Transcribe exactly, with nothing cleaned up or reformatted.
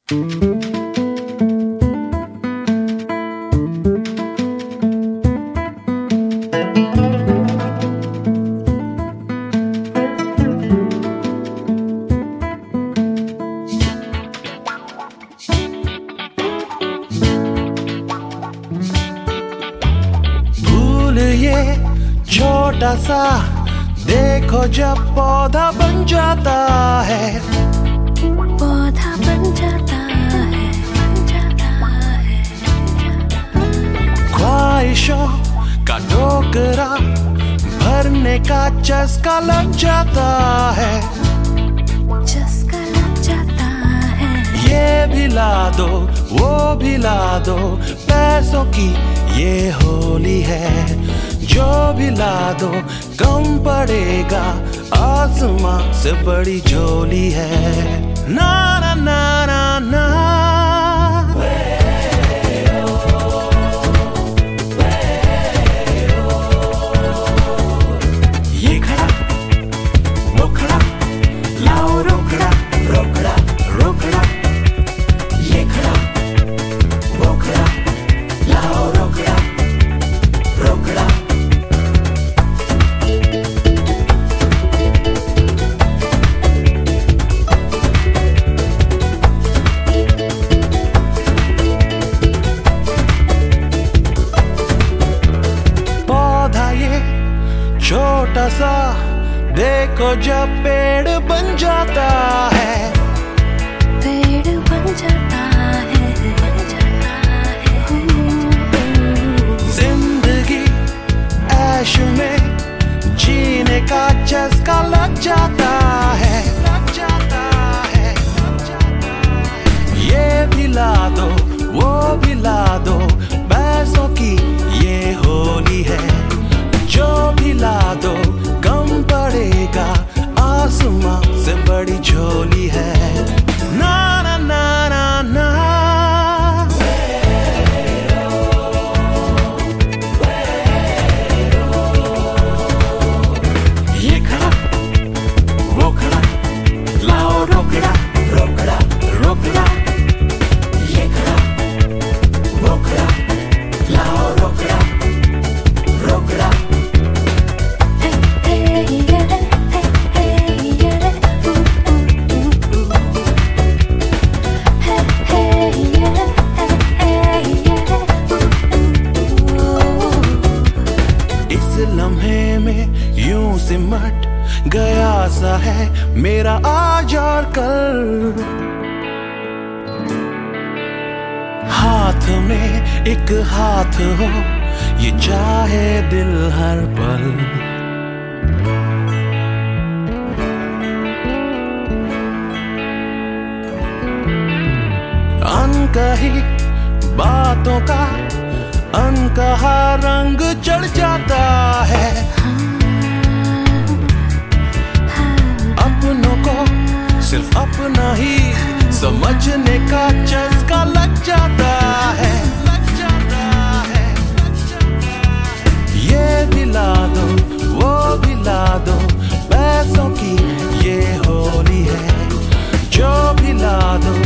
फूल ये छोटा सा देखो जब पौधा बन जाता है, पौधा बन जाता है, बन जाता है। ख्वाहिशों का टोकरा भरने का चस्का लग जाता है, चस्का लग जाता है। ये भी ला दो वो भी ला दो, पैसों की ये होली है। जो भी ला दो कम पड़ेगा, आसमां से बड़ी झोली है। ना ना ना ना ना ये खड़ा वो खड़ा, लाओ रोकड़ा रोकड़ा रोकड़ा। ये खड़ा वो खड़ा, लाओ रोकड़ा रोकड़ा। पौधा ये छोटा सा देखो जब पेड़ बन जाता है, पेड़ बन जाता है, बन जाता है। जिंदगी ऐश में जीने का चस्का लग जाता है, लग जाता है, लग जाता है। ये भी ला दो वो भी ला दो, पैसों की ये होली है। जो भी ला दो कम पड़ेगा, आसमां से बड़ी झोली है। ना ना ना ना ना ये खड़ा वो खड़ा, लाओ रोकड़ा रोकड़ा रोकड़ा। ये खड़ा वो खड़ा, लाओ रोकड़ा रोकड़ा। इस लम्हे में यूं सिमट गया सा है मेरा आज और कल। हाथ में एक हाथ हो ये चाहे दिल हर पल। अनकही बातों का अनकहा रंग चढ़ जाता है, अपनों को सिर्फ अपना ही समझने का चस्का लग जाता है, लग जाता है, लग जाता है। ये भी ला दो वो भी ला दो, पैसों की ये होली है। जो भी ला दो